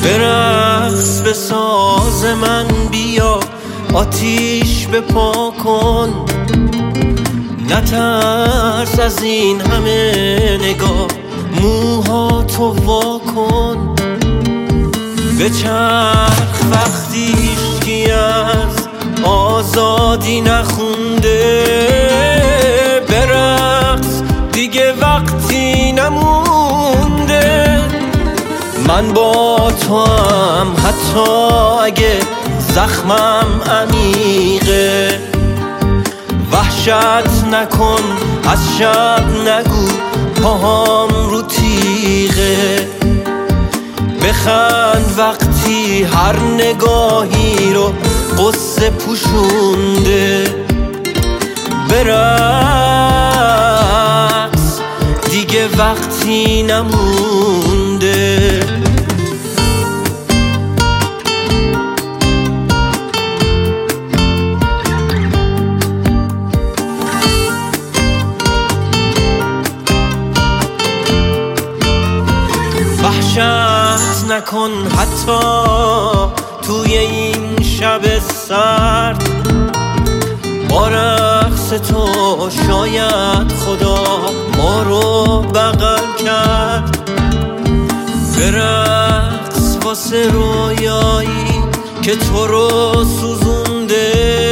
برقص به ساز من بیا، آتیش بپا کن، نترس از این همه نگاه، موهاتو وا کن. بچرخ وقتی هیچکی از آزادی نخونده، برقص دیگه وقتی نمونده. من با تو هم حتی اگه زخمم عمیقه، وحشت نکن از شب نگو پاهام رو تیغه. بخند وقتی هر نگاهی رو قصه پوشونده، برقص دیگه وقتی نمونده. وحشت نکن حتی توی این شب سرد، با رقص تو شاید خدا ما رو بغل کرد. برقص واسه رویایی که تو رو سوزونده،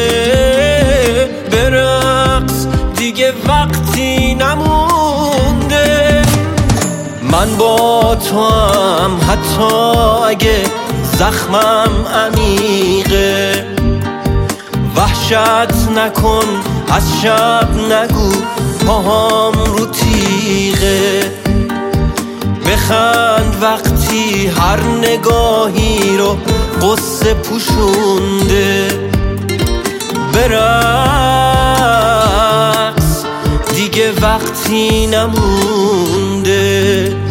برقص دیگه وقتی نمونده. من با تو هم حتی اگه زخمم عمیقه، وحشت نکن از شب نگو پاهام رو تیغه. بخند وقتی هر نگاهی رو قصه پوشونده، برقص دیگه وقتی نمونده.